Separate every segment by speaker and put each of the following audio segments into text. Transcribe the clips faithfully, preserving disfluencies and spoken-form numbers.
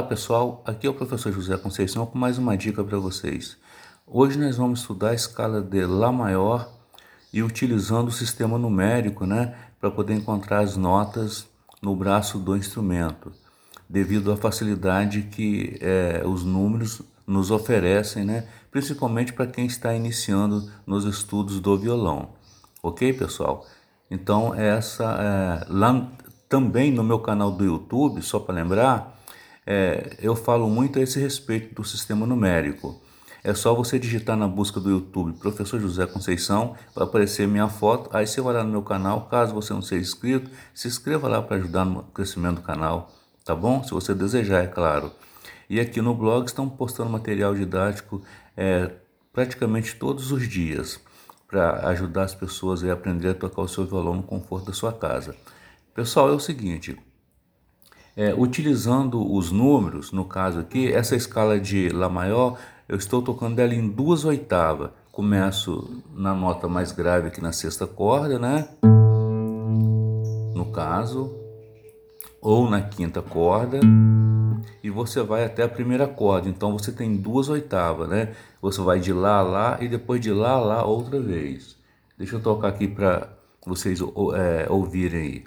Speaker 1: pessoal, aqui é o professor José Conceição com mais uma dica para vocês. Hoje nós vamos estudar a escala de Lá maior e utilizando o sistema numérico, né, para poder encontrar as notas no braço do instrumento, devido à facilidade que é, os números nos oferecem, né, principalmente para quem está iniciando nos estudos do violão. Ok, pessoal? Então, essa, é, lá também no meu canal do YouTube, só para lembrar, É, eu falo muito a esse respeito do sistema numérico. É só você digitar na busca do YouTube Professor José Conceição, vai aparecer minha foto, aí você vai lá no meu canal, caso você não seja inscrito, se inscreva lá para ajudar no crescimento do canal, tá bom? Se você desejar, é claro. E aqui no blog estão postando material didático é, praticamente todos os dias, para ajudar as pessoas a aprender a tocar o seu violão no conforto da sua casa. Pessoal, é o seguinte... É, utilizando os números, no caso aqui, essa escala de Lá maior, eu estou tocando ela em duas oitavas. Começo na nota mais grave aqui na sexta corda, né? No caso, ou na quinta corda, e você vai até a primeira corda. Então você tem duas oitavas, né? Você vai de Lá a Lá e depois de Lá a Lá outra vez. Deixa eu tocar aqui para vocês é, ouvirem aí.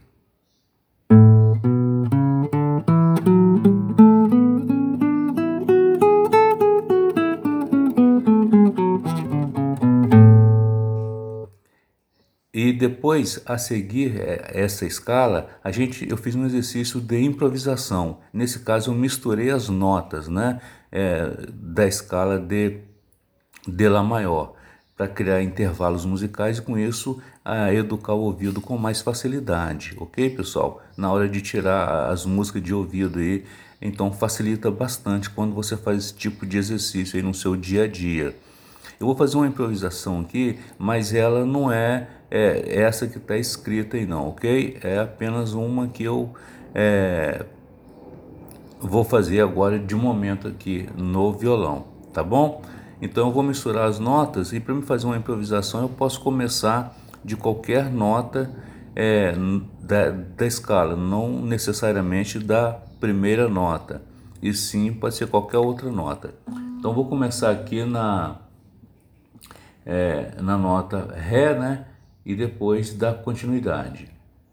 Speaker 1: E depois, a seguir essa escala, a gente, eu fiz um exercício de improvisação. Nesse caso, eu misturei as notas, né, é, da escala de, de Lá maior, para criar intervalos musicais e com isso a educar o ouvido com mais facilidade, ok, pessoal? Na hora de tirar as músicas de ouvido aí, então facilita bastante quando você faz esse tipo de exercício aí no seu dia a dia. Eu vou fazer uma improvisação aqui, mas ela não é, é essa que está escrita aí não, ok? É apenas uma que eu é, vou fazer agora de momento aqui no violão, tá bom? Então eu vou misturar as notas e para me fazer uma improvisação eu posso começar de qualquer nota é, da, da escala, não necessariamente da primeira nota, e sim pode ser qualquer outra nota. Então vou começar aqui na... É, na nota Ré, né? E depois dá continuidade.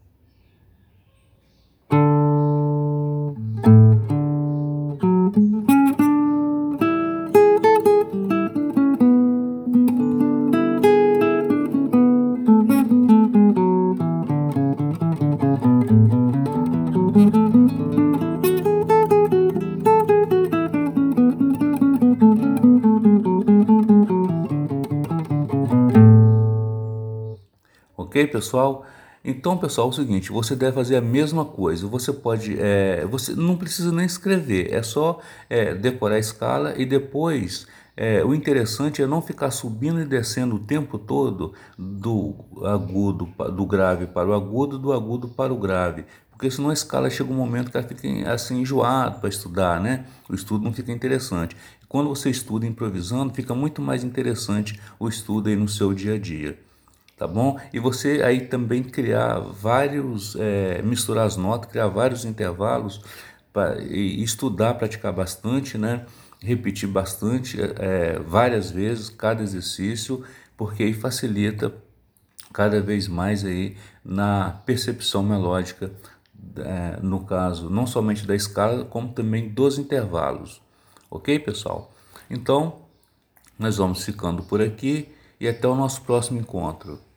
Speaker 1: Ok, pessoal? Então, pessoal, é o seguinte, você deve fazer a mesma coisa. Você pode, é, você não precisa nem escrever, é só é, decorar a escala e depois, é, o interessante é não ficar subindo e descendo o tempo todo do agudo, do grave para o agudo, do agudo para o grave, porque senão a escala chega um momento que ela fica assim enjoado para estudar, né? O estudo não fica interessante. Quando você estuda improvisando, fica muito mais interessante o estudo aí no seu dia a dia. Tá bom? E você aí também criar vários, é, misturar as notas, criar vários intervalos pra, e estudar, praticar bastante, né? Repetir bastante, é, várias vezes cada exercício, porque aí facilita cada vez mais aí na percepção melódica, é, no caso, não somente da escala, como também dos intervalos. Ok, pessoal? Então, nós vamos ficando por aqui e até o nosso próximo encontro.